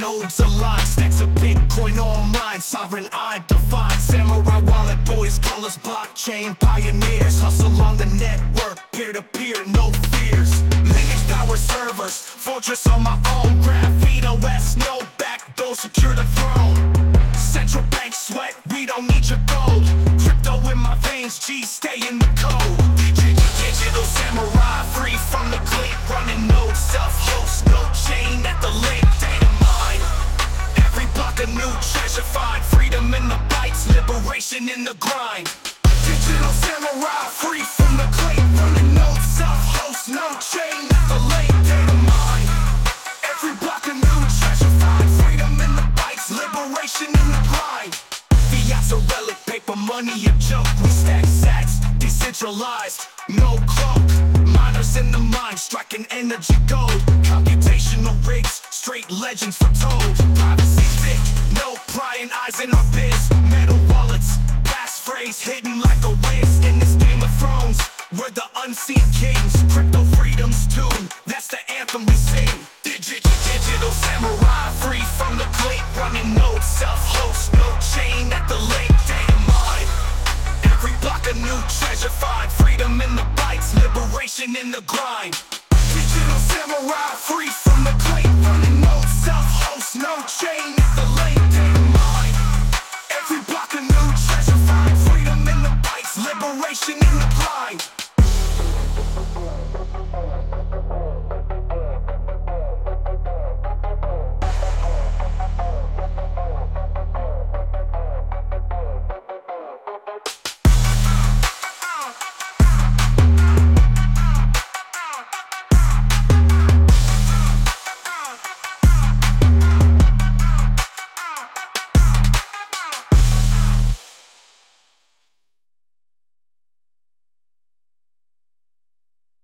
nodes align, stacks of Bitcoin online, sovereign eye defined. Samurai wallet boys, colors, blockchain pioneers. Hustle on the network, peer-to-peer, no fears. Lineage power servers, fortress on my own. Graphene OS, no backdoor, secure the throne. Central bank sweat, we don't need your gold. Crypto in my veins, G, stay in the code. Digital samurai, free from the clique. Running nodes, self-host, no chain at the link. Data mine, every block a new treasure find. Freedom in the bytes, liberation in the grind. Digital samurai, free from the clique. Running nodes, self-host, no chain at the link. Data mine, every block a new treasure find. Freedom in the bytes, liberation in the grind. Fiat's a relic, paper money a joke. We stack sats, decentralized, no cloak. Miners in the mine, striking energy gold. Computational rigs, straight legends foretold. Privacy thick, no prying eyes in our biz. Metal wallets, passphrase hidden like a wiz. In this Game of Thrones, we're the unseen kings. Crypto freedom's tune, that's the anthem we sing. Digital samurai, free from the clique. Running nodes, self-host, no chain at the link. Data mine, every block a new treasure find. Freedom in the bytes, liberation in the grind. Digital samurai, free from the clique. Running nodes, self-host, no chain at the link. Data mine, every block a new treasure find. Freedom in the bytes, liberation in the grind.